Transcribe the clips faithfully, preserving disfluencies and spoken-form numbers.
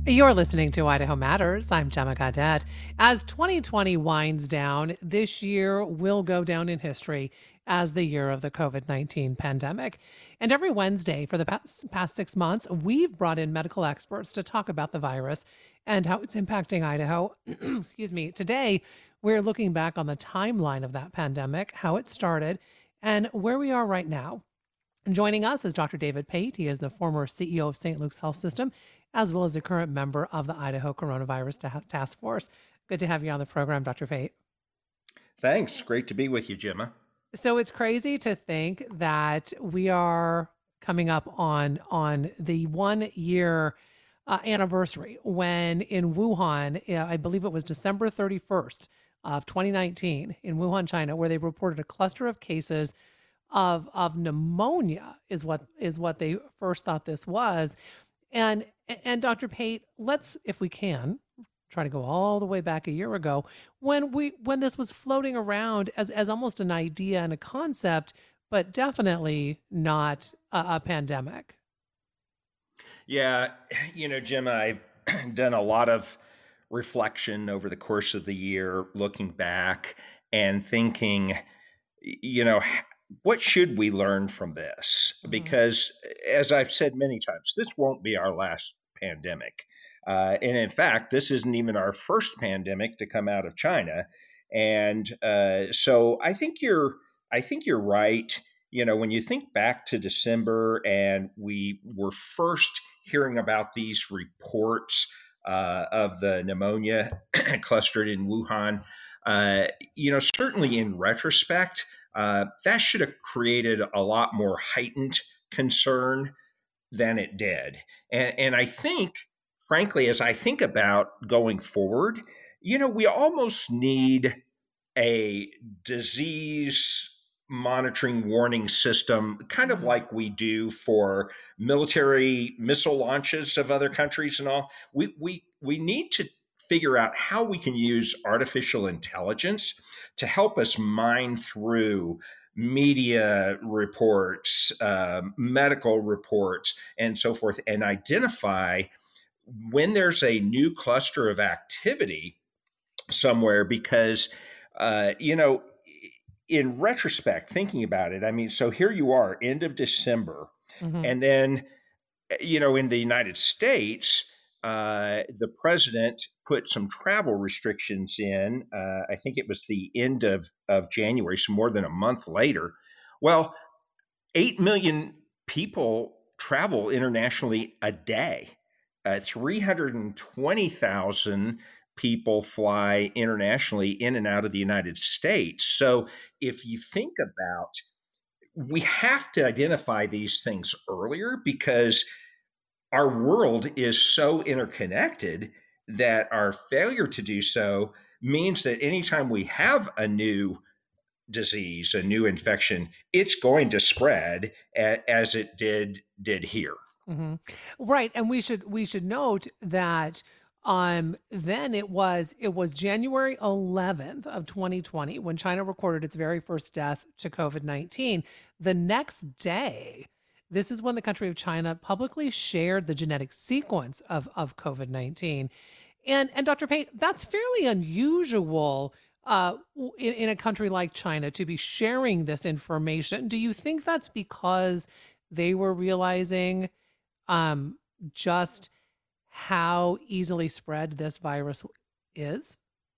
You're listening to Idaho Matters. I'm Gemma Cadet. As twenty twenty winds down, this year will go down in history as the year of the COVID nineteen pandemic. And every Wednesday for the past, past six months, we've brought in medical experts to talk about the virus and how it's impacting Idaho. Excuse me. Today, we're looking back on the timeline of that pandemic, how it started, and where we are right now. Joining us is Doctor David Pate. He is the former C E O of Saint Luke's Health System, as well as a current member of the Idaho Coronavirus Ta- Task Force. Good to have you on the program, Doctor Pate. Thanks. Great to be with you, Gemma. So it's crazy to think that we are coming up on on the one year uh, anniversary when in Wuhan, uh, I believe it was December thirty-first of twenty nineteen in Wuhan, China, where they reported a cluster of cases of of pneumonia is what is what they first thought this was. And and Doctor Pate, let's, if we can, try to go all the way back a year ago when we when this was floating around as as almost an idea and a concept, but definitely not a, a pandemic. Yeah, you know, Gemma, I've done a lot of reflection over the course of the year, looking back and thinking, you know, what should we learn from this? Mhm. Because, as I've said many times, this won't be our last pandemic. Uh, and in fact, this isn't even our first pandemic to come out of China. And uh, so I think you're, I think you're right. You know, when you think back to December and we were first hearing about these reports uh, of the pneumonia clustered in Wuhan, uh, you know, certainly in retrospect, uh, that should have created a lot more heightened concern than it did. And, and I think, frankly, as I think about going forward, you know, we almost need a disease monitoring warning system, kind of Mhm. like we do for military missile launches of other countries and all. We we we need to figure out how we can use artificial intelligence to help us mine through media reports, uh, medical reports, and so forth, and identify when there's a new cluster of activity somewhere because uh, you know in retrospect thinking about it, I mean, so here you are end of December, Mhm. and then you know in the United States, uh, the president put some travel restrictions in. uh, I think it was the end of, of January, so more than a month later. Well, eight million people travel internationally a day. Uh, three hundred twenty thousand people fly internationally in and out of the United States. So if you think about, we have to identify these things earlier because our world is so interconnected that our failure to do so means that anytime we have a new disease, a new infection, it's going to spread a, as it did did here. Mhm. Right, and we should we should note that um then it was it was January eleventh of twenty twenty when China recorded its very first death to COVID nineteen. The next day, this is when the country of China publicly shared the genetic sequence of of COVID nineteen. And and Doctor Pate, that's fairly unusual uh, w- in, in a country like China to be sharing this information. Do you think that's because they were realizing um, just how easily spread this virus is?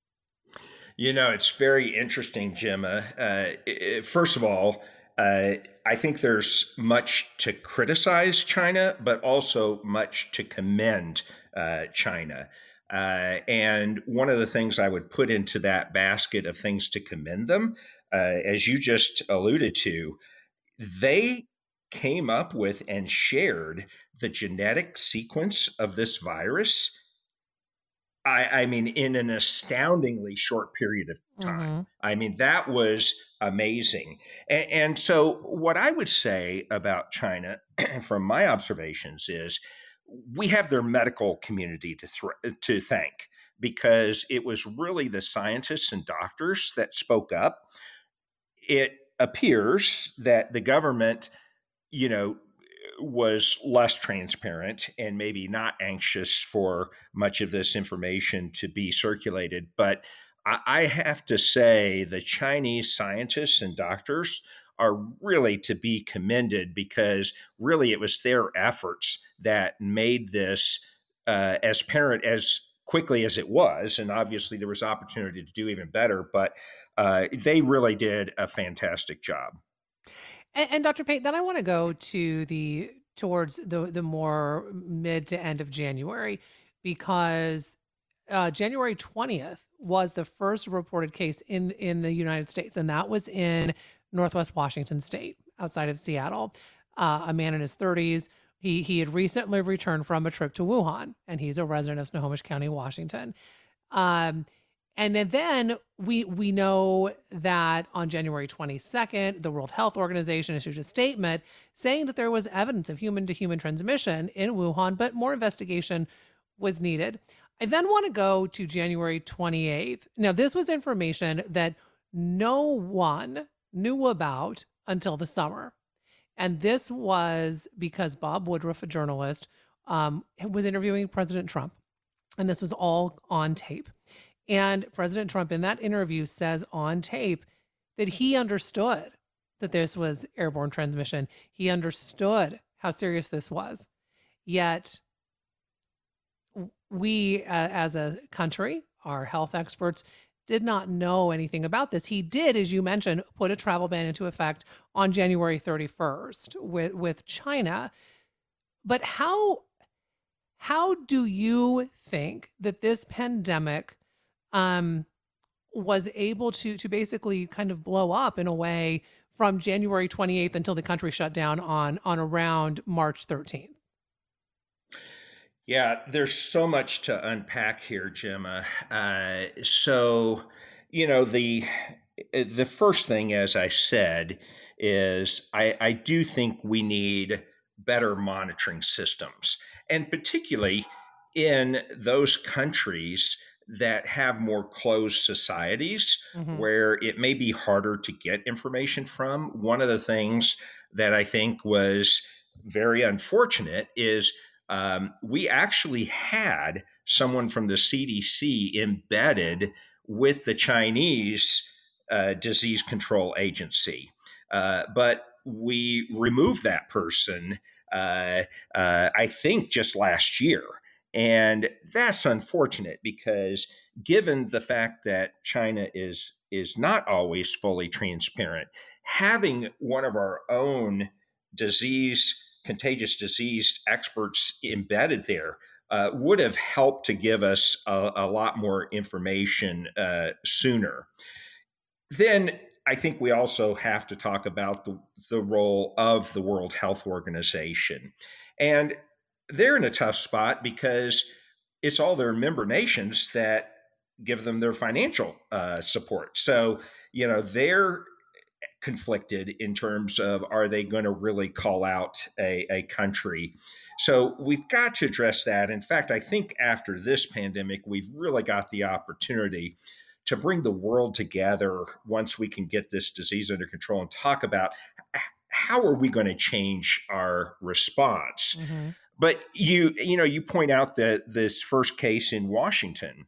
You know, it's very interesting, Gemma. Uh, i- first of all, uh, I think there's much to criticize China, but also much to commend uh, China. Uh, and one of the things I would put into that basket of things to commend them, uh, as you just alluded to, they came up with and shared the genetic sequence of this virus. I, I mean, in an astoundingly short period of time. Hmm. I mean, that was amazing. And, and so, what I would say about China, from my observations, is we have their medical community to thr to thank because it was really the scientists and doctors that spoke up. It appears that the government, you know, was less transparent and maybe not anxious for much of this information to be circulated. But I, I have to say, the Chinese scientists and doctors are really to be commended, because really it was their efforts that made this uh, as apparent as quickly as it was. And obviously there was opportunity to do even better, but uh, they really did a fantastic job. And, and Doctor Pate, then I want to go to the towards the the more mid to end of January, because uh, January twentieth was the first reported case in in the United States, and that was in Northwest Washington State, outside of Seattle. Uh, a man in his thirties. He he had recently returned from a trip to Wuhan, and he's a resident of Snohomish County, Washington. Um, and then, then we we know that on January twenty-second, the World Health Organization issued a statement saying that there was evidence of human to human transmission in Wuhan, but more investigation was needed. I then want to go to January twenty-eighth. Now, this was information that no one knew about until the summer. And this was because Bob Woodruff, a journalist, um, was interviewing President Trump. And this was all on tape. And President Trump, in that interview, says on tape that he understood that this was airborne transmission. He understood how serious this was. Yet we, uh, as a country, our health experts, did not know anything about this. He did, as you mentioned, put a travel ban into effect on January thirty-first with, with China. But how, how do you think that this pandemic um, was able to, to basically kind of blow up in a way from January twenty-eighth until the country shut down on, on around March thirteenth? Yeah, there's so much to unpack here, Gemma. Uh, so, you know, the the first thing, as I said, is I, I do think we need better monitoring systems, and particularly in those countries that have more closed societies Mm-hmm. where it may be harder to get information from. One of the things that I think was very unfortunate is um, we actually had someone from the C D C embedded with the Chinese uh, disease control agency. Uh, but we removed that person, uh, uh, I think, just last year. And that's unfortunate, because given the fact that China is is not always fully transparent, having one of our own disease contagious disease experts embedded there uh, would have helped to give us a, a lot more information uh, sooner. Then I think we also have to talk about the, the role of the World Health Organization. And they're in a tough spot because it's all their member nations that give them their financial uh, support. So, you know, they're conflicted in terms of, are they going to really call out a, a country? So we've got to address that. In fact, I think after this pandemic, we've really got the opportunity to bring the world together once we can get this disease under control and talk about how are we going to change our response. Mm-hmm. But you, you know, you point out that this first case in Washington.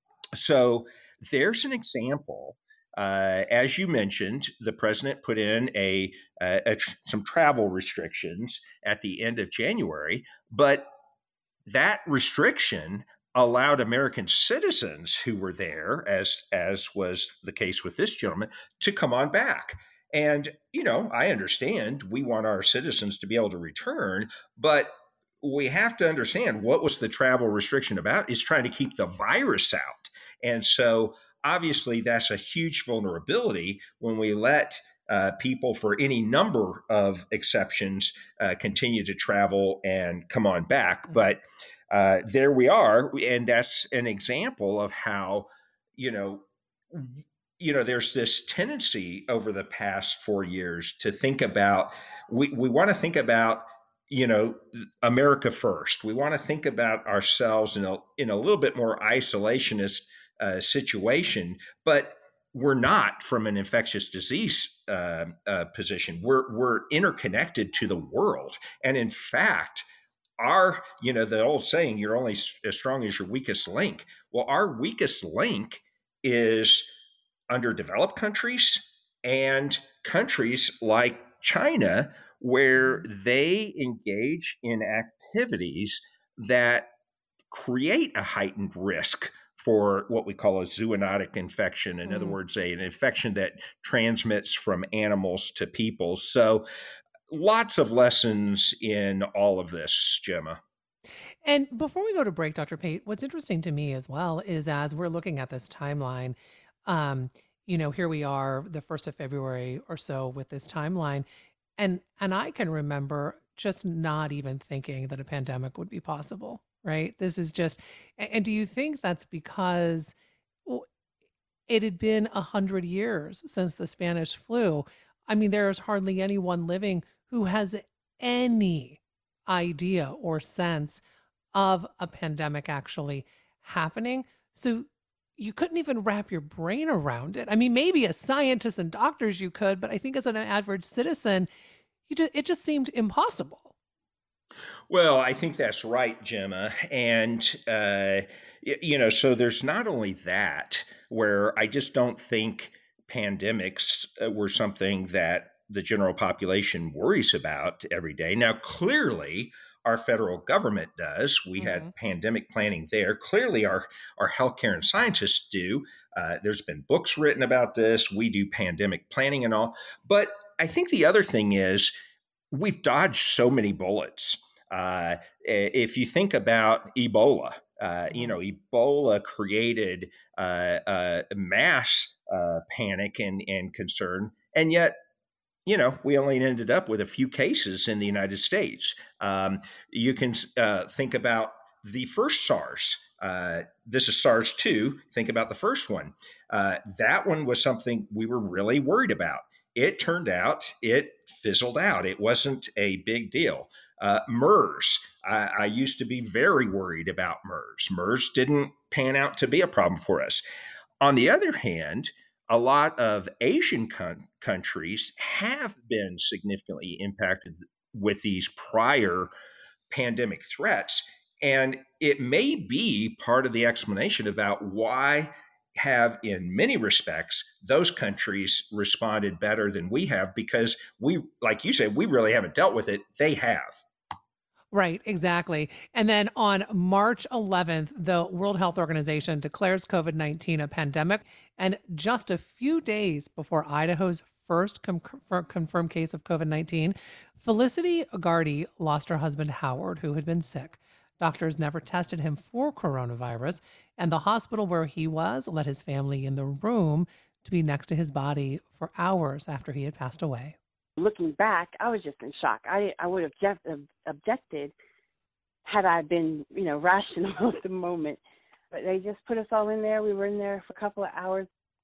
So there's an example. Uh, as you mentioned, the president put in a, a, a tr- some travel restrictions at the end of January, but that restriction allowed American citizens who were there, as as was the case with this gentleman, to come on back. And you know, I understand we want our citizens to be able to return, but we have to understand what was the travel restriction about is trying to keep the virus out. And so obviously that's a huge vulnerability when we let uh, people, for any number of exceptions, uh, continue to travel and come on back. But uh, there we are. And that's an example of how, you know, you know, there's this tendency over the past four years to think about, we, we want to think about, you know, America first. We want to think about ourselves in a, in a little bit more isolationist uh, situation. But we're not from an infectious disease uh, uh, position. We're we're interconnected to the world, and in fact, our you know the old saying, "You're only as strong as your weakest link." Well, our weakest link is underdeveloped countries and countries like China, where they engage in activities that create a heightened risk for what we call a zoonotic infection. In other Mm. words, a, an infection that transmits from animals to people. So, lots of lessons in all of this, Gemma. And before we go to break, Doctor Pate, what's interesting to me as well is as we're looking at this timeline, um, you know, here we are, the first of February or so with this timeline. And and I can remember just not even thinking that a pandemic would be possible, right? This is just, a- and do you think that's because well, it had been a hundred years since the Spanish flu? I mean, there's hardly anyone living who has any idea or sense of a pandemic actually happening. So you couldn't even wrap your brain around it. I mean, maybe as scientists and doctors you could, but I think as an average citizen, you just, it just seemed impossible. Well, I think that's right, Gemma. And, uh, y- you know, so there's not only that, where I just don't think pandemics uh, were something that the general population worries about every day. Now, clearly, our federal government does. We Hmm. had pandemic planning there. Clearly, our, our healthcare and scientists do. Uh, there's been books written about this. We do pandemic planning and all. But I think the other thing is, we've dodged so many bullets. Uh, if you think about Ebola, uh, you Hmm. know, Ebola created uh, uh, mass uh, panic and, and concern, and yet, you know, we only ended up with a few cases in the United States. Um, you can uh, think about the first SARS. Uh, this is SARS two. Think about the first one. Uh, that one was something we were really worried about. It turned out it fizzled out. It wasn't a big deal. Uh, MERS. I, I used to be very worried about MERS. MERS didn't pan out to be a problem for us. On the other hand, a lot of Asian con- countries have been significantly impacted with these prior pandemic threats. And it may be part of the explanation about why have in many respects those countries responded better than we have, because we, like you said, we really haven't dealt with it. They have. Right, exactly. And then on March eleventh, the World Health Organization declares COVID nineteen a pandemic. And just a few days before Idaho's first com- confirmed case of COVID nineteen, Felicity Gardy lost her husband, Howard, who had been sick. Doctors never tested him for coronavirus, and the hospital where he was let his family in the room to be next to his body for hours after he had passed away. Looking back, I was just in shock. I I would have just objected had I been, you know, rational at the moment. But they just put us all in there. We were in there for a couple of hours.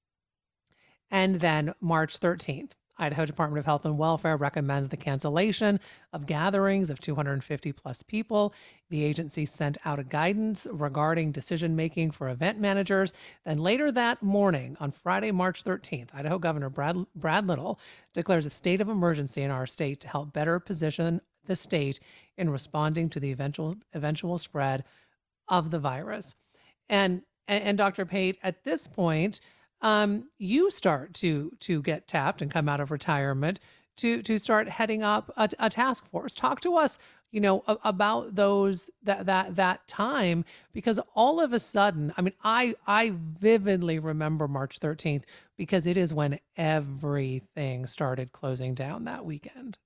And then March thirteenth, Idaho Department of Health and Welfare recommends the cancellation of gatherings of two hundred fifty plus people. The agency sent out a guidance regarding decision making for event managers. Then later that morning, on Friday, March thirteenth, Idaho Governor Brad, Brad Little declares a state of emergency in our state to help better position the state in responding to the eventual eventual spread of the virus. And and, and Doctor Pate, at this point, um, you start to to get tapped and come out of retirement to to start heading up a, a task force. Talk to us, you know, a- about those that that that time, because all of a sudden, I mean, I I vividly remember March thirteenth because it is when everything started closing down that weekend.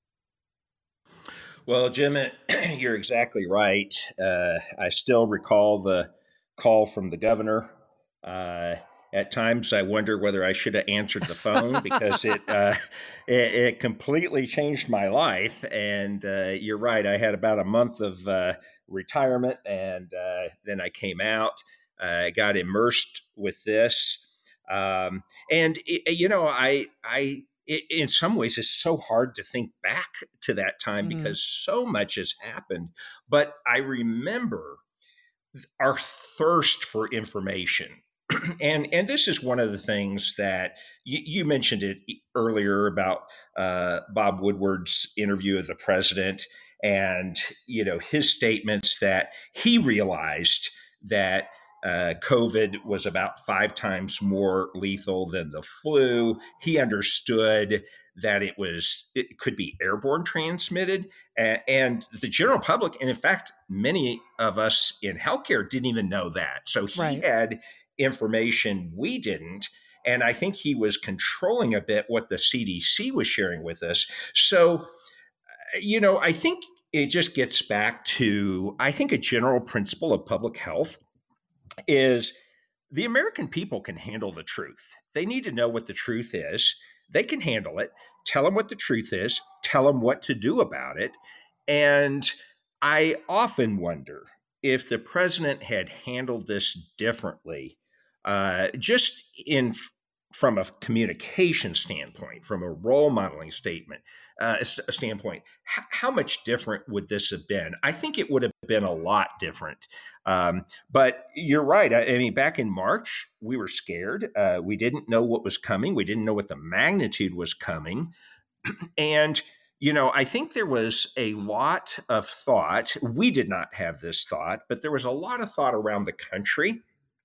Well, Jim, you're exactly right. Uh, I still recall the call from the governor. Uh, at times, I wonder whether I should have answered the phone because it uh, it, it completely changed my life. And uh, you're right. I had about a month of uh, retirement, and uh, then I came out. I uh, got immersed with this, um, and it, you know, I I it, in some ways it's so hard to think back to that time Hmm. because so much has happened. But I remember our thirst for information. and and this is one of the things that you, you mentioned it earlier about uh, Bob Woodward's interview of the president, and you know his statements that he realized that uh, COVID was about five times more lethal than the flu. He understood that it was it could be airborne transmitted, and, and the general public, and in fact, many of us in healthcare didn't even know that. So he Right. had information we didn't. And I think he was controlling a bit what the C D C was sharing with us. So, you know, I think it just gets back to, I think, a general principle of public health is the American people can handle the truth. They need to know what the truth is. They can handle it. Tell them what the truth is. Tell them what to do about it. And I often wonder if the president had handled this differently, uh, just in from a communication standpoint, from a role modeling statement uh, standpoint, h- how much different would this have been? I think it would have been a lot different. Um, but you're right. I, I mean, back in March, we were scared. Uh, we didn't know what was coming. We didn't know what the magnitude was coming. And, you know, I think there was a lot of thought. We did not have this thought, but there was a lot of thought around the country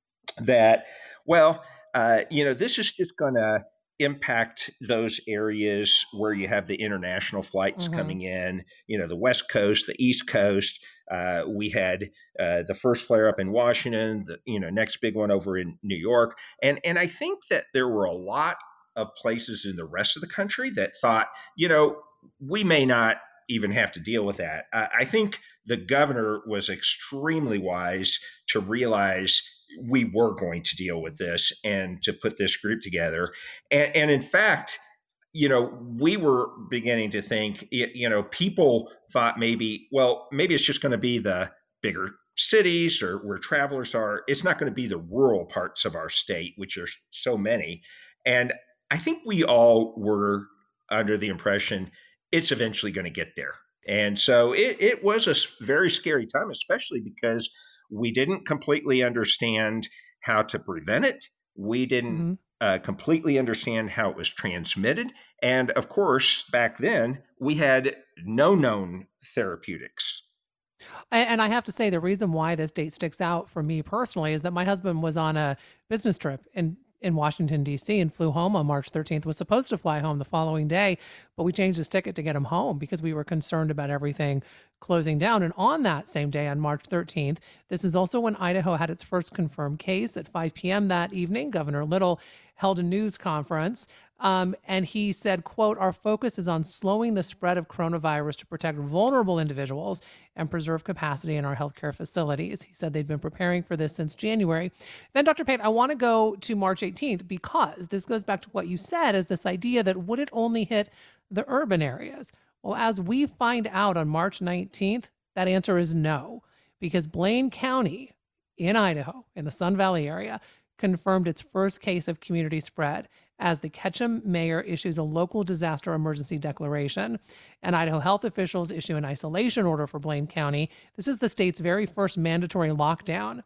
that, well, uh, you know, this is just going to impact those areas where you have the international flights Mm-hmm. coming in, you know, the West Coast, the East Coast. Uh, we had uh, the first flare up in Washington, the, you know, next big one over in New York. And, and I think that there were a lot of places in the rest of the country that thought, you know, we may not even have to deal with that. I, I think the governor was extremely wise to realize we were going to deal with this and to put this group together. And, and in fact, you know, we were beginning to think, you know, people thought maybe, well, maybe it's just going to be the bigger cities or where travelers are. It's not going to be the rural parts of our state, which are so many. And I think we all were under the impression it's eventually going to get there. And so it, it was a very scary time, especially because we didn't completely understand how to prevent it. We didn't Mm-hmm. uh, completely understand how it was transmitted. And of course, back then, we had no known therapeutics. And, and I have to say, the reason why this date sticks out for me personally is that my husband was on a business trip in in Washington, D C and flew home on March thirteenth, was supposed to fly home the following day, but we changed his ticket to get him home because we were concerned about everything closing down. And on that same day, on March thirteenth, this is also when Idaho had its first confirmed case at five p.m. that evening. Governor Little held a news conference. Um, and he said, quote, "Our focus is on slowing the spread of coronavirus to protect vulnerable individuals and preserve capacity in our healthcare facilities." He said they'd been preparing for this since January. Then, Doctor Pate, I want to go to March eighteenth because this goes back to what you said, is this idea that would it only hit the urban areas? Well, as we find out on March nineteenth, that answer is no, because Blaine County in Idaho, in the Sun Valley area, confirmed its first case of community spread as the Ketchum mayor issues a local disaster emergency declaration and Idaho health officials issue an isolation order for Blaine County. This is the state's very first mandatory lockdown.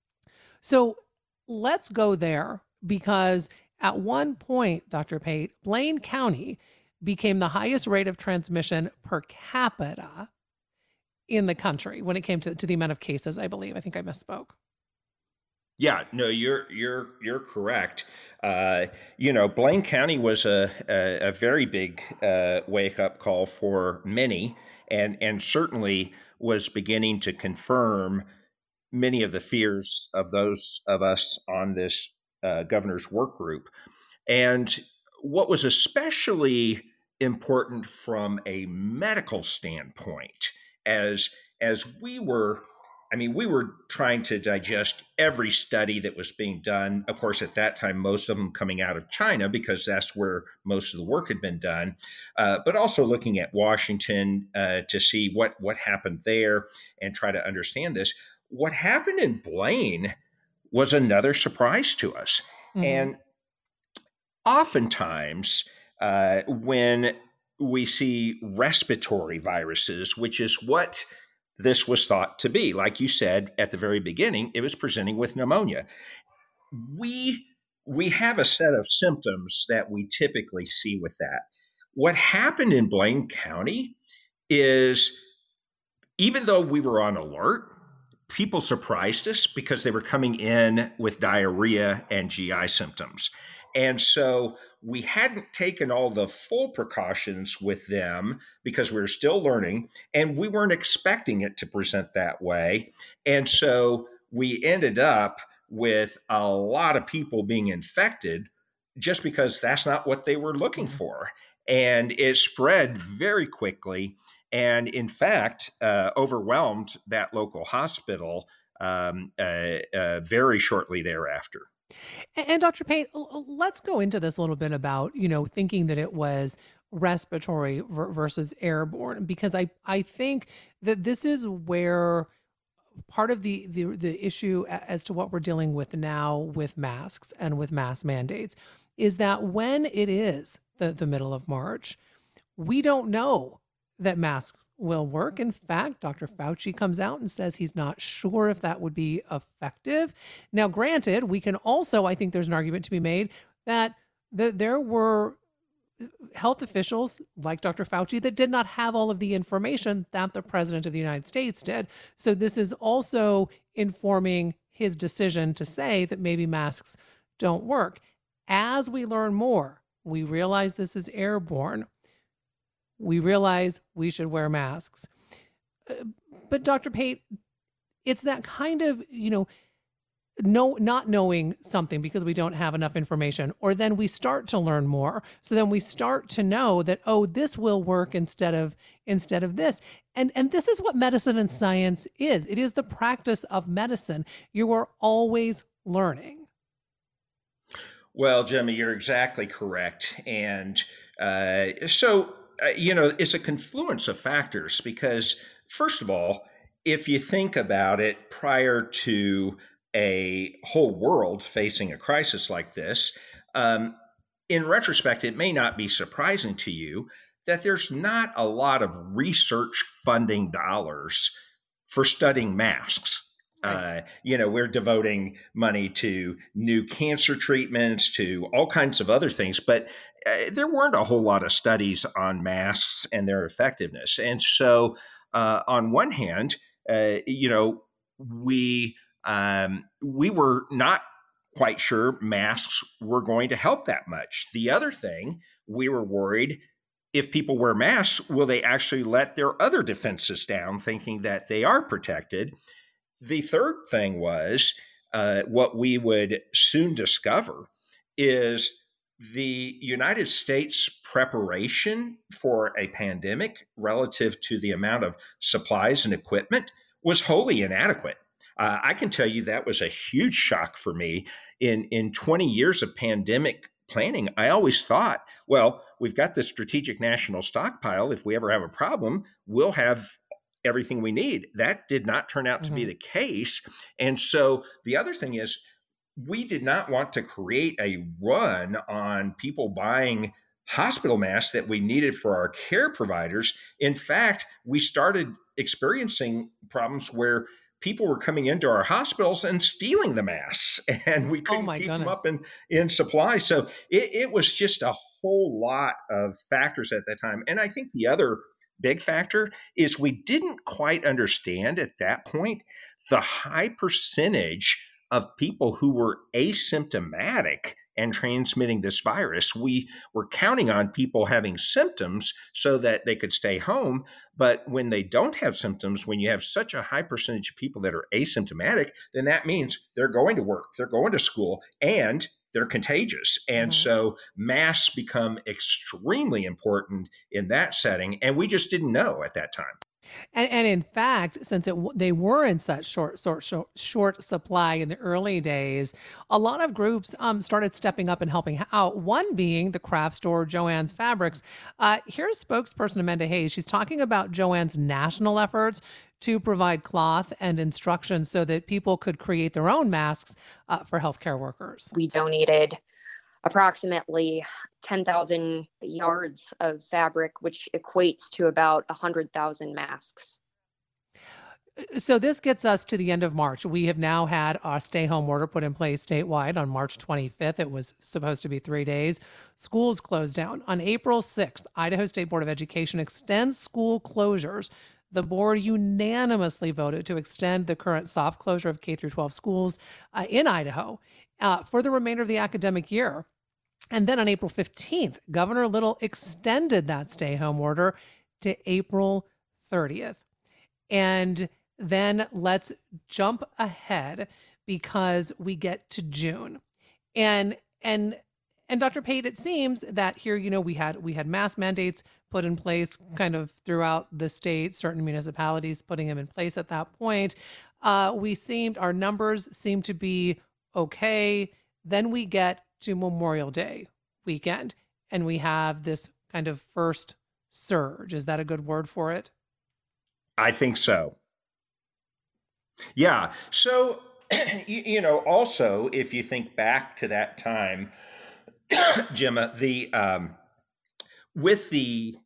So let's go there, because at one point, Doctor Pate, Blaine County became the highest rate of transmission per capita in the country when it came to, to the amount of cases, I believe. I think I misspoke. Yeah, no, you're you're you're correct. Uh, you know, Blaine County was a a, a very big uh, wake up call for many, and and certainly was beginning to confirm many of the fears of those of us on this uh, governor's work group. And what was especially important from a medical standpoint, as as we were. I mean, we were trying to digest every study that was being done. Of course, at that time, most of them coming out of China, because that's where most of the work had been done. Uh, but also looking at Washington uh, to see what, what happened there and try to understand this. What happened in Blaine was another surprise to us. Mm-hmm. And oftentimes, uh, when we see respiratory viruses, which is what this was thought to be. Like you said at the very beginning, it was presenting with pneumonia. we we have a set of symptoms that we typically see with that. What happened in Blaine County is, even though we were on alert, people surprised us because they were coming in with diarrhea and G I symptoms. And so we hadn't taken all the full precautions with them because we were still learning, and we weren't expecting it to present that way. And so we ended up with a lot of people being infected just because that's not what they were looking for. And it spread very quickly. And in fact, uh, overwhelmed that local hospital um, uh, uh, very shortly thereafter. And, and Doctor Payne, let's go into this a little bit about, you know, thinking that it was respiratory versus airborne, because I, I think that this is where part of the, the the issue as to what we're dealing with now with masks and with mask mandates is that when it is the, the middle of March, we don't know that masks will work. In fact, Doctor Fauci comes out and says he's not sure if that would be effective. Now, granted, we can also, I think there's an argument to be made that the, there were health officials like Doctor Fauci that did not have all of the information that the president of the United States did. So this is also informing his decision to say that maybe masks don't work. As we learn more, we realize this is airborne. We realize we should wear masks. Uh, but Doctor Pate, it's that kind of, you know, no, not knowing something because we don't have enough information, or then we start to learn more. So then we start to know that, oh, this will work instead of instead of this. And and this is what medicine and science is. It is the practice of medicine. You are always learning. Well, Jimmy, you're exactly correct. And uh, so, uh, you know, it's a confluence of factors because, first of all, if you think about it, prior to a whole world facing a crisis like this, um, in retrospect, it may not be surprising to you that there's not a lot of research funding dollars for studying masks. Uh, you know, we're devoting money to new cancer treatments, to all kinds of other things, but uh, there weren't a whole lot of studies on masks and their effectiveness. And so, uh, on one hand, uh, you know, we um, we were not quite sure masks were going to help that much. The other thing, we were worried, if people wear masks, will they actually let their other defenses down, thinking that they are protected? The third thing was uh, what we would soon discover is the United States preparation for a pandemic relative to the amount of supplies and equipment was wholly inadequate. Uh, I can tell you that was a huge shock for me. In, in twenty years of pandemic planning, I always thought, well, we've got this strategic national stockpile. If we ever have a problem, we'll have everything we need. That did not turn out to mm-hmm. be the case. And so the other thing is, we did not want to create a run on people buying hospital masks that we needed for our care providers. In fact, we started experiencing problems where people were coming into our hospitals and stealing the masks, and we couldn't oh keep goodness. them up in, in supply. So it, it was just a whole lot of factors at that time. And I think the other big factor is we didn't quite understand at that point the high percentage of people who were asymptomatic and transmitting this virus. We were counting on people having symptoms so that they could stay home. But when they don't have symptoms, when you have such a high percentage of people that are asymptomatic, then that means they're going to work, they're going to school, and they're contagious. And mm-hmm. so masks become extremely important in that setting. And we just didn't know at that time. And, and in fact, since it, they were in such short, short, short, short supply in the early days, a lot of groups um, started stepping up and helping out. One being the craft store Joann's Fabrics. Uh, here's spokesperson Amanda Hayes. She's talking about Joann's national efforts to provide cloth and instructions so that people could create their own masks uh, for healthcare workers. We donated approximately ten thousand yards of fabric, which equates to about one hundred thousand masks. So this gets us to the end of March. We have now had a stay-home order put in place statewide on March twenty-fifth. It was supposed to be three days. Schools closed down. On April sixth, Idaho State Board of Education extends school closures. The board unanimously voted to extend the current soft closure of K through twelve schools uh, in Idaho uh, for the remainder of the academic year. And then on April fifteenth, Governor Little extended that stay-home order to April thirtieth. And then let's jump ahead because we get to June. And and and Doctor Pate, it seems that here, you know, we had we had mask mandates put in place kind of throughout the state, certain municipalities putting them in place at that point. Uh, we seemed, our numbers seem to be okay. Then we get to Memorial Day weekend and we have this kind of first surge. Is that a good word for it? I think so. Yeah. So, you, you know, also, if you think back to that time, Gemma, the um, with the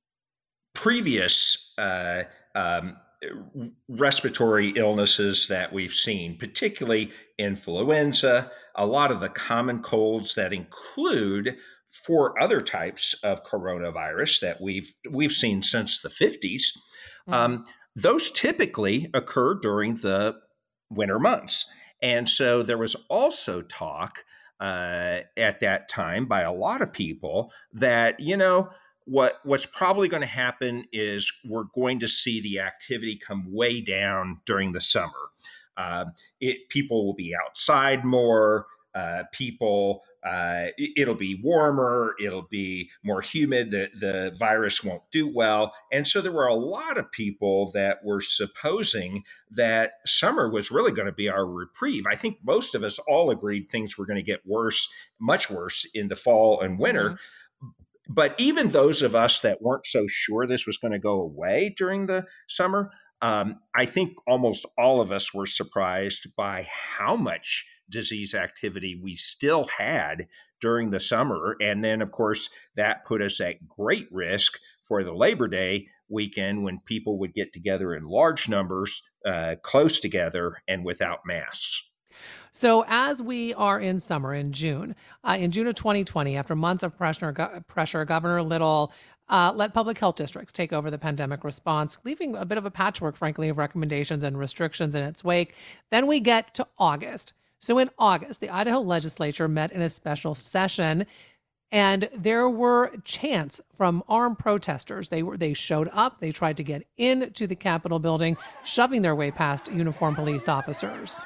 previous uh, um, respiratory illnesses that we've seen, particularly influenza, a lot of the common colds that include four other types of coronavirus that we've we've seen since the fifties. Mm-hmm. Um, those typically occur during the winter months. And so there was also talk uh, at that time by a lot of people that, you know, what what's probably going to happen is we're going to see the activity come way down during the summer. Uh, it people will be outside more. Uh, people, uh, it'll be warmer, it'll be more humid, the, the virus won't do well. And so there were a lot of people that were supposing that summer was really going to be our reprieve. I think most of us all agreed things were going to get worse, much worse in the fall and winter. Mm-hmm. But even those of us that weren't so sure this was going to go away during the summer, um, I think almost all of us were surprised by how much disease activity we still had during the summer. And then, of course, that put us at great risk for the Labor Day weekend when people would get together in large numbers, uh, close together and without masks. So as we are in summer in June, uh, in June of twenty twenty, after months of pressure, go- pressure Governor Little uh, let public health districts take over the pandemic response, leaving a bit of a patchwork, frankly, of recommendations and restrictions in its wake. Then we get to August. So in August, the Idaho legislature met in a special session, and there were chants from armed protesters. They were they showed up. They tried to get into the Capitol building, shoving their way past uniformed police officers.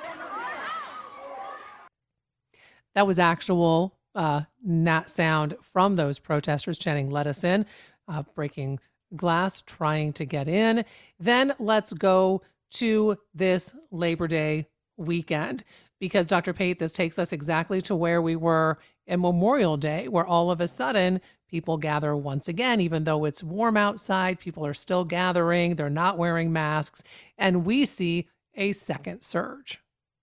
That was actual uh, nat sound from those protesters chanting, "Let us in," uh, breaking glass, trying to get in. Then let's go to this Labor Day weekend, because Doctor Pate, this takes us exactly to where we were in Memorial Day, where all of a sudden people gather once again, even though it's warm outside, people are still gathering, they're not wearing masks, and we see a second surge.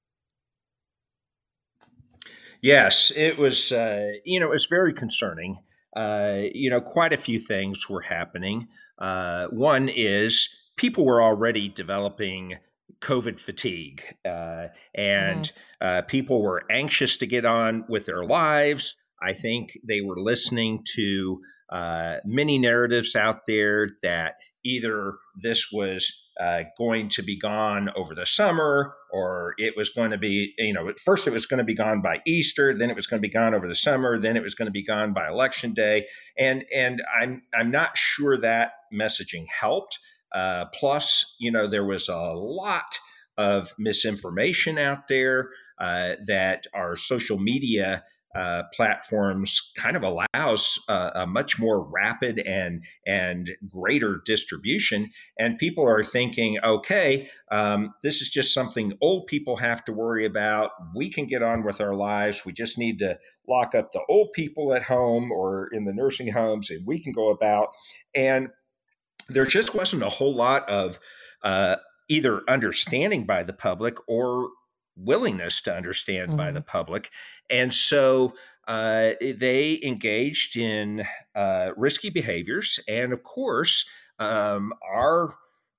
Yes, it was, uh, you know, it was very concerning. Uh, you know, quite a few things were happening. Uh, one is people were already developing COVID fatigue, uh, and mm-hmm. uh, people were anxious to get on with their lives. I think they were listening to uh, many narratives out there that either this was uh, going to be gone over the summer, or it was going to be, you know, at first it was going to be gone by Easter, then it was going to be gone over the summer, then it was going to be gone by Election Day, and and I'm I'm not sure that messaging helped. Uh, plus, you know, there was a lot of misinformation out there uh, that our social media uh, platforms kind of allows uh, a much more rapid and and greater distribution. And people are thinking, okay, um, this is just something old people have to worry about. We can get on with our lives. We just need to lock up the old people at home or in the nursing homes, and we can go about. And there just wasn't a whole lot of uh, either understanding by the public or willingness to understand mm-hmm. by the public. And so uh, they engaged in uh, risky behaviors. And of course, um, our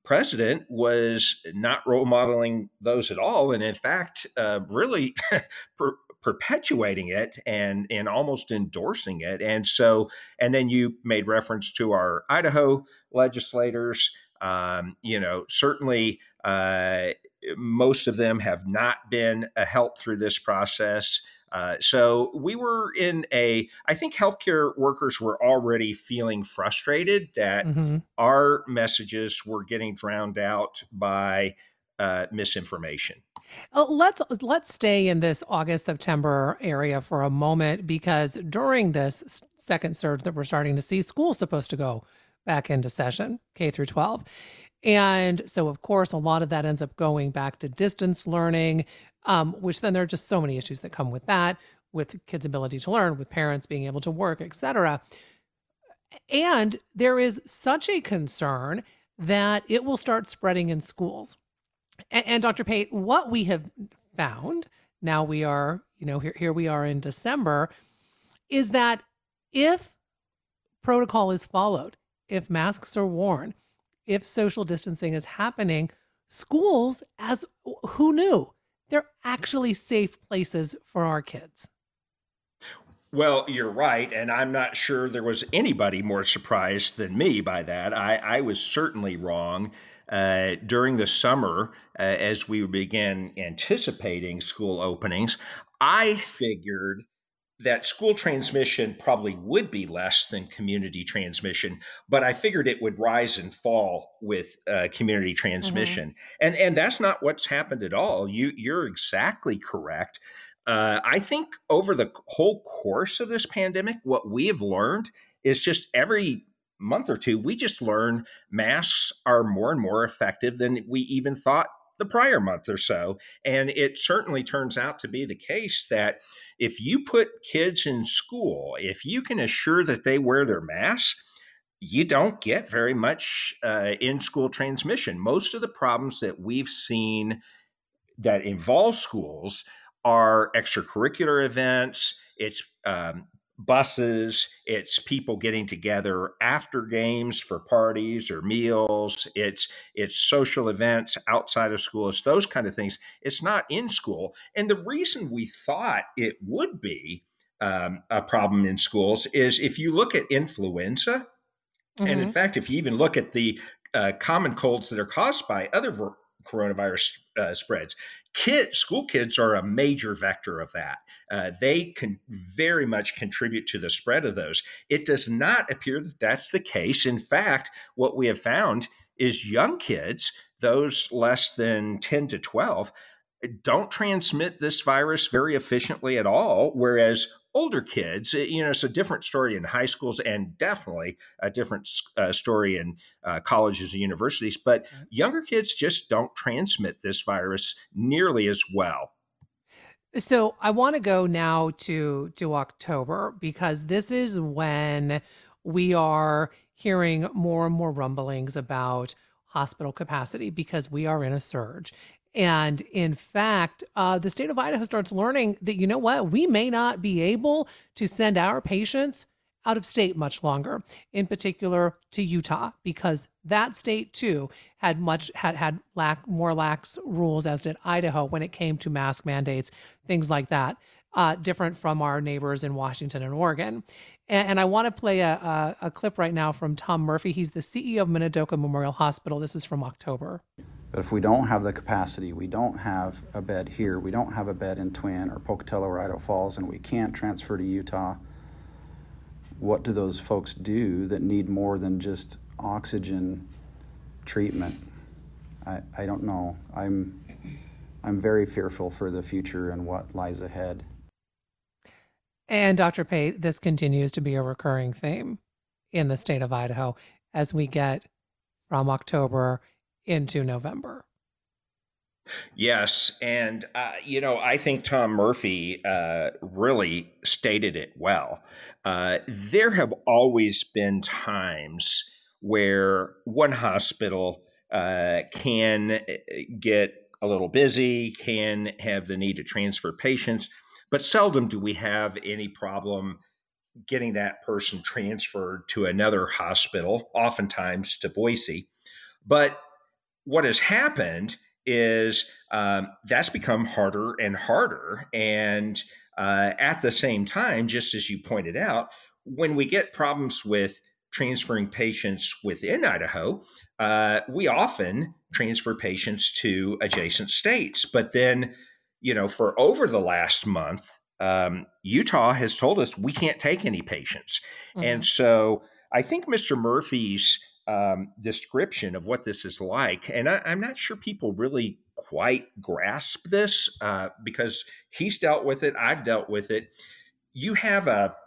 president was not role modeling those at all. And in fact, uh, really per- perpetuating it and, and almost endorsing it. And so, and then you made reference to our Idaho legislators. Um, you know, certainly uh, most of them have not been a help through this process. Uh, so we were in a, I think healthcare workers were already feeling frustrated that Mm-hmm. our messages were getting drowned out by uh, misinformation. Uh, let's let's stay in this August September area for a moment, because during this s- second surge that we're starting to see, school's supposed to go back into session, K through twelve. And so, of course, a lot of that ends up going back to distance learning, um, which then there are just so many issues that come with that, with kids' ability to learn, with parents being able to work, et cetera. And there is such a concern that it will start spreading in schools. And, and Doctor Pate, what we have found, now we are, you know, here, here we are in December, is that if protocol is followed, if masks are worn, if social distancing is happening, schools, as who knew, they're actually safe places for our kids. Well, you're right. And I'm not sure there was anybody more surprised than me by that. I, I was certainly wrong. Uh, during the summer, uh, as we began anticipating school openings, I figured that school transmission probably would be less than community transmission, but I figured it would rise and fall with uh, community Mm-hmm. transmission, and and that's not what's happened at all. You you're exactly correct. Uh, I think over the whole course of this pandemic, what we have learned is just every month or two, we just learn masks are more and more effective than we even thought the prior month or so. And it certainly turns out to be the case that if you put kids in school, if you can assure that they wear their masks, you don't get very much uh, in school transmission. Most of the problems that we've seen that involve schools are extracurricular events. It's um, buses. It's people getting together after games for parties or meals. It's it's social events outside of school. It's those kind of things. It's not in school. And the reason we thought it would be um, a problem in schools is if you look at influenza, and in Mm-hmm. fact, if you even look at the uh, common colds that are caused by other ver- coronavirus uh, spreads, kid, school kids are a major vector of that. Uh, they can very much contribute to the spread of those. It does not appear that that's the case. In fact, what we have found is young kids, those less than ten to twelve, don't transmit this virus very efficiently at all, whereas older kids, eh, you know, it's a different story in high schools and definitely a different uh, story in uh, colleges and universities. But Right. younger kids just don't transmit this virus nearly as well. So I want to go now to to October, because this is when we are hearing more and more rumblings about hospital capacity, because we are in a surge. And in fact, uh, the state of Idaho starts learning that, you know what, we may not be able to send our patients out of state much longer, in particular to Utah, because that state too had much had had lack more lax rules, as did Idaho, when it came to mask mandates, things like that, uh, different from our neighbors in Washington and Oregon. And, and I want to play a, a, a clip right now from Tom Murphy. He's the C E O of Minidoka Memorial Hospital. This is from October. But if we don't have the capacity, we don't have a bed here, we don't have a bed in Twin or Pocatello or Idaho Falls, and we can't transfer to Utah, what do those folks do that need more than just oxygen treatment? I, I don't know. I'm I'm very fearful for the future and what lies ahead. And Doctor Pate, this continues to be a recurring theme in the state of Idaho as we get from October into November. Yes. And, uh, you know, I think Tom Murphy uh, really stated it well. Uh, there have always been times where one hospital uh, can uh, get a little busy, can have the need to transfer patients, but seldom do we have any problem getting that person transferred to another hospital, oftentimes to Boise. But what has happened is um, that's become harder and harder. And uh, at the same time, just as you pointed out, when we get problems with transferring patients within Idaho, uh, we often transfer patients to adjacent states. But then, you know, for over the last month, um, Utah has told us we can't take any patients. Mm-hmm. And so I think Mister Murphy's um, description of what this is like, and I, I'm not sure people really quite grasp this uh, because he's dealt with it, I've dealt with it. You have a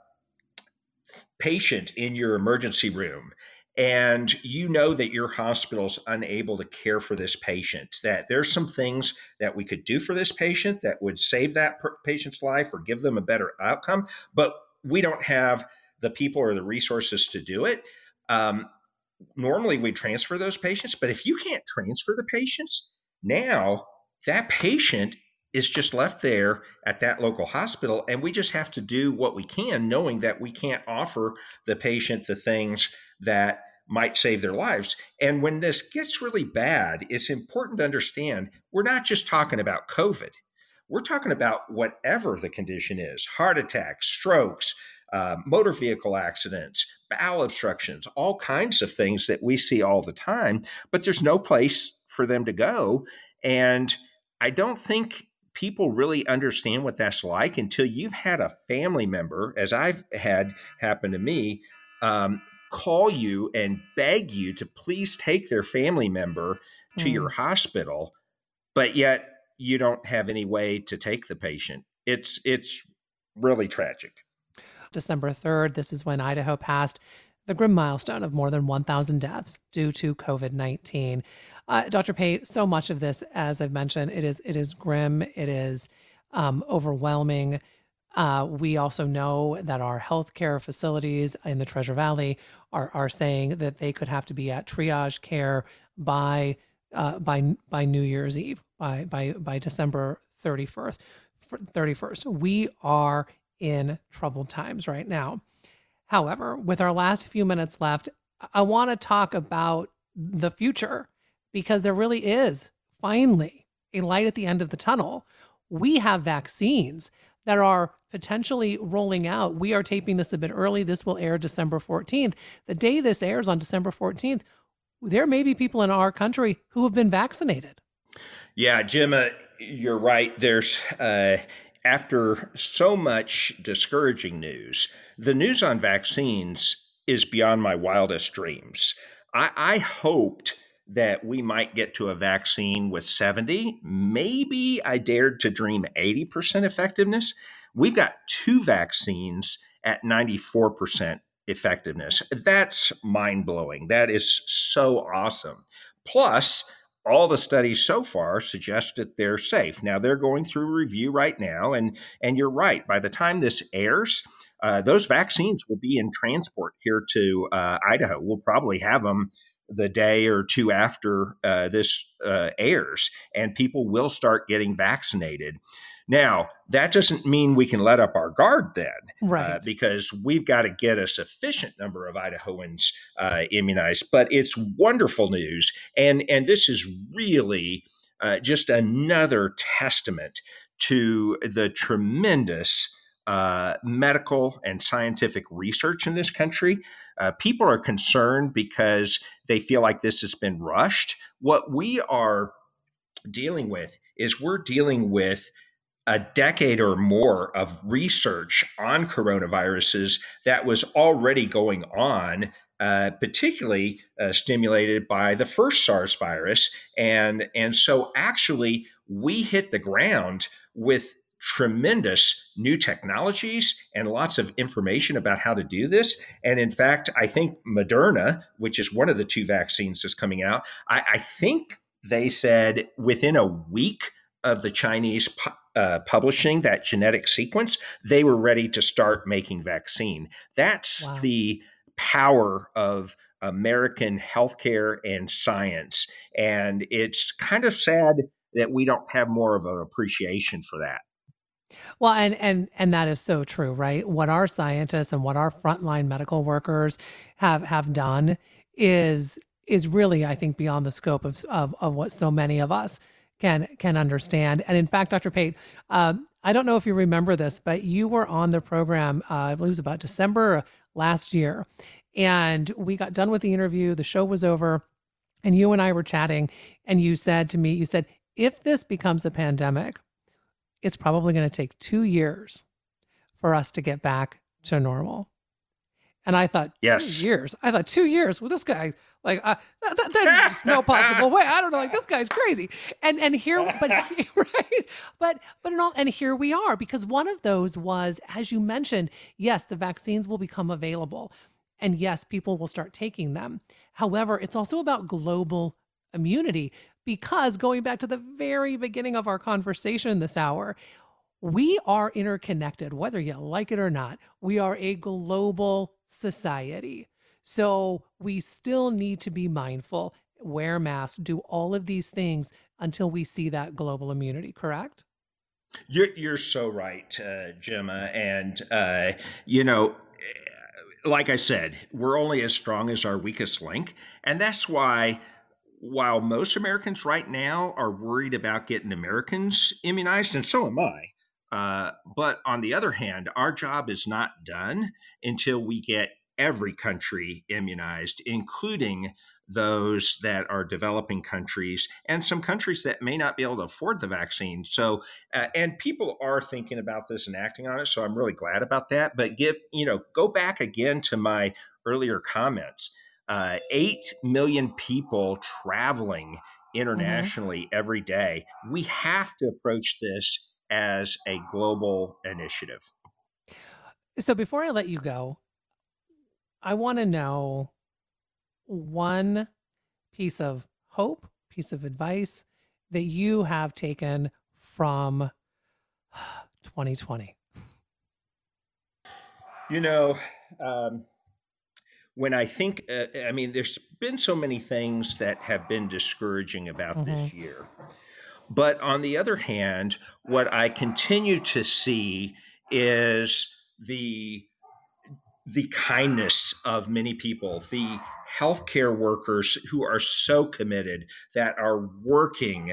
patient in your emergency room, and you know that your hospital's unable to care for this patient, that there's some things that we could do for this patient that would save that per- patient's life or give them a better outcome, but we don't have the people or the resources to do it. Um, normally we transfer those patients, but if you can't transfer the patients, now that patient is just left there at that local hospital, and we just have to do what we can, knowing that we can't offer the patient the things that might save their lives. And when this gets really bad, it's important to understand we're not just talking about COVID. We're talking about whatever the condition is: heart attacks, strokes, uh, motor vehicle accidents, bowel obstructions, all kinds of things that we see all the time, but there's no place for them to go. And I don't think people really understand what that's like until you've had a family member, as I've had happen to me, um, call you and beg you to please take their family member to mm. your hospital, but yet you don't have any way to take the patient. It's it's really tragic. December third, this is when Idaho passed the grim milestone of more than one thousand deaths due to COVID nineteen. Uh, Doctor Pate, so much of this, as I've mentioned, it is it is grim, it is um, overwhelming. Uh, we also know that our healthcare facilities in the Treasure Valley are are saying that they could have to be at triage care by uh, by by New Year's Eve, by by by December thirty-first. thirty-first. We are in troubled times right now. However, with our last few minutes left, I want to talk about the future, because there really is finally a light at the end of the tunnel. We have vaccines that are potentially rolling out. We are taping this a bit early. This will air December fourteenth. The day this airs on December fourteenth, there may be people in our country who have been vaccinated. Yeah, Gemma, you're right. There's, uh, after so much discouraging news, the news on vaccines is beyond my wildest dreams. I, I hoped that we might get to a vaccine with seventy, maybe I dared to dream eighty percent effectiveness. We've got two vaccines at ninety-four percent effectiveness. That's mind-blowing. That is so awesome. Plus, all the studies so far suggest that they're safe. Now, they're going through review right now, and, and you're right. By the time this airs, uh, those vaccines will be in transport here to uh, Idaho. We'll probably have them the day or two after uh, this uh, airs, and people will start getting vaccinated. Now, that doesn't mean we can let up our guard then, right? Uh, because we've got to get a sufficient number of Idahoans uh, immunized. But it's wonderful news, and and this is really uh, just another testament to the tremendous uh, medical and scientific research in this country. Uh, people are concerned because they feel like this has been rushed. What we are dealing with is we're dealing with a decade or more of research on coronaviruses that was already going on, uh, particularly uh, stimulated by the first SARS virus. And, and so actually we hit the ground with tremendous new technologies and lots of information about how to do this. And in fact, I think Moderna, which is one of the two vaccines that's coming out, I, I think they said within a week of the Chinese pu- uh, publishing that genetic sequence, they were ready to start making vaccine. That's wow. the power of American healthcare and science. And it's kind of sad that we don't have more of an appreciation for that. Well, and and and that is so true, right? What our scientists and what our frontline medical workers have have done is is really, I think, beyond the scope of, of, of what so many of us can can understand. And in fact, Doctor Pate, um, I don't know if you remember this, but you were on the program, uh, I believe it was about December last year, and we got done with the interview, the show was over, and you and I were chatting, and you said to me, you said, if this becomes a pandemic, it's probably going to take two years for us to get back to normal. And I thought, yes. two years? I thought, two years with this guy? Like, uh, that, that, there's just no possible way. I don't know. Like, this guy's crazy. And and here, but right, but but in all, and here we are, because one of those was, as you mentioned, yes, the vaccines will become available, and yes, people will start taking them. However, it's also about global immunity, because going back to the very beginning of our conversation this hour, we are interconnected, whether you like it or not. We are a global society. So we still need to be mindful, wear masks, do all of these things until we see that global immunity, correct? You're, you're so right, uh, Gemma. And, uh, you know, like I said, we're only as strong as our weakest link. And that's why, while most Americans right now are worried about getting Americans immunized, and so am I, uh, but on the other hand, our job is not done until we get every country immunized, including those that are developing countries and some countries that may not be able to afford the vaccine. So, uh, and people are thinking about this and acting on it. So I'm really glad about that. But give, you know, go back again to my earlier comments. Uh, eight million people traveling internationally mm-hmm. every day. We have to approach this as a global initiative. So before I let you go, I want to know one piece of hope, piece of advice that you have taken from twenty twenty. You know, um, when I think, uh, I mean, there's been so many things that have been discouraging about mm-hmm. this year. But on the other hand, what I continue to see is the the kindness of many people, the healthcare workers who are so committed, that are working,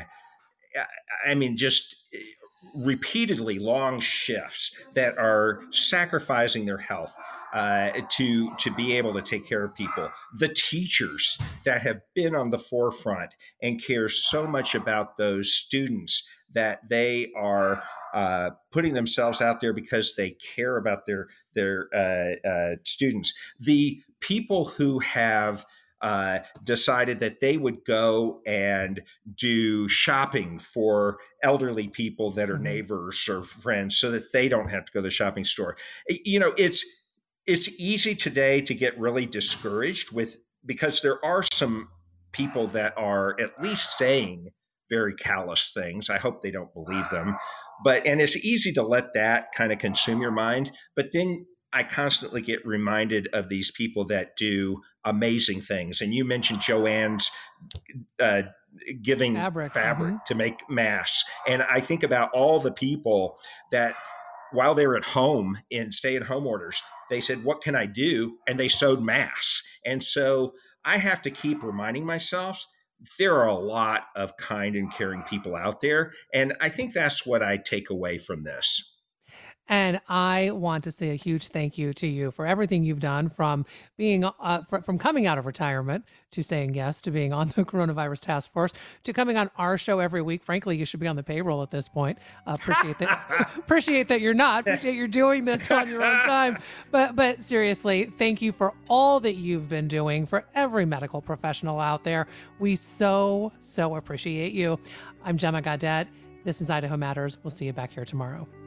I mean, just repeatedly long shifts, that are sacrificing their health uh, to, to be able to take care of people. The teachers that have been on the forefront and care so much about those students that they are Uh, putting themselves out there because they care about their their uh, uh, students. The people who have uh, decided that they would go and do shopping for elderly people that are neighbors or friends, so that they don't have to go to the shopping store. You know, it's it's easy today to get really discouraged with, because there are some people that are at least saying very callous things. I hope they don't believe them. But, and it's easy to let that kind of consume your mind. But then I constantly get reminded of these people that do amazing things. And you mentioned Joanne's uh, giving Fabrics, fabric mm-hmm. to make masks. And I think about all the people that, while they were at home in stay-at-home orders, they said, what can I do? And they sewed masks. And so I have to keep reminding myself, there are a lot of kind and caring people out there. And I think that's what I take away from this. And I want to say a huge thank you to you for everything you've done, from being uh, fr- from coming out of retirement to saying yes to being on the coronavirus task force to coming on our show every week. Frankly, you should be on the payroll at this point. Uh, appreciate that. appreciate that you're not. Appreciate you're doing this on your own time. But but seriously, thank you for all that you've been doing for every medical professional out there. We so so appreciate you. I'm Gemma Gaudet. This is Idaho Matters. We'll see you back here tomorrow.